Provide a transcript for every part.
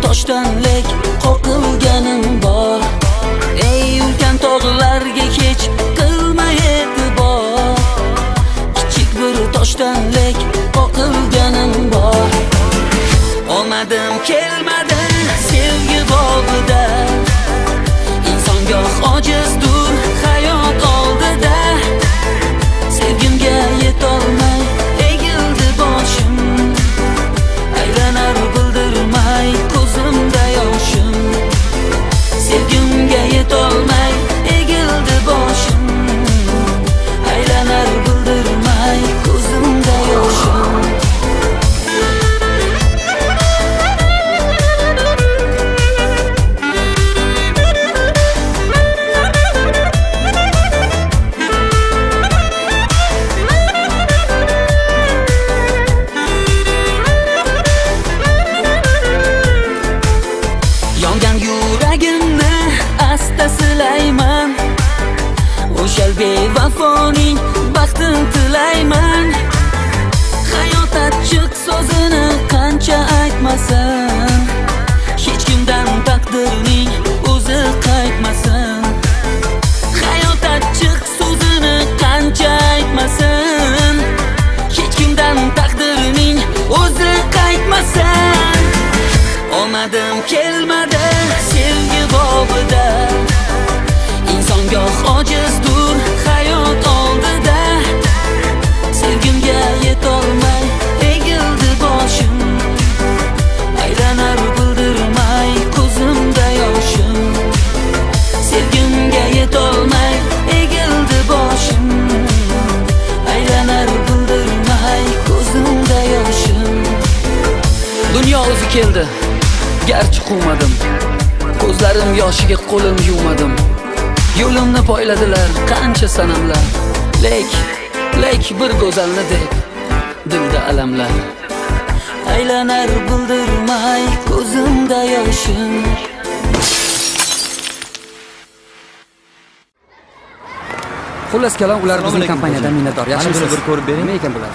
toshdanlek qoqilganim bor. Ey ulkan tog'larga hech qilma e'tibor. Kichik bir toshdanlek qoqilganim bor. Olmadim kelmadi sevgi bobida. Inson goh ojizdur hayot oldida. Sevgimga yetolmay egildi boshim. Aylanar bildirmay ko'zimda yoshim. Sevgimga yetolmay egildi boshim. Aylanar bildirmay ko'zimda yoshim. Silayman o'shal bevafoning baxtini tilayman. Hayot achchiq so'zini qancha aytmasin, hech kimdan taqdirning o'zi qaytmasin. Hayot achchiq so'zini qancha aytmasin, hech kimdan taqdirning o'zi qaytmasin. Olmadim kelmadi sevgi bobida. Inson goh ojizdur hayot oldida. Sevgimga yetolmay egildi boshim. Aylanar bildirmay ko'zimda yoshim. Sevgimga yetolmay egildi boshim. Aylanar bildirmay ko'zimda yoshim. Dunyo o'zi keldi, garchi quvmadim. Ko'zlarim yoshiga qo'lim yuvmadim. Yo'limni poyladilar qancha sanamlar. Lek bir go'zalni deb dilda alamlar. Aylanar bildirmay ko'zimda yoshim. Xullas kalom, ular bizning kompaniyadan minnatdor. Yaxshimisiz? Bir ko'rib bering. Nima ekan bular?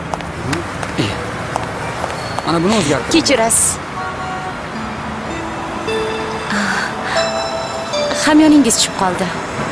Mana buni o'zgartir. Kechirasiz. Hamyoningiz tushib qoldi.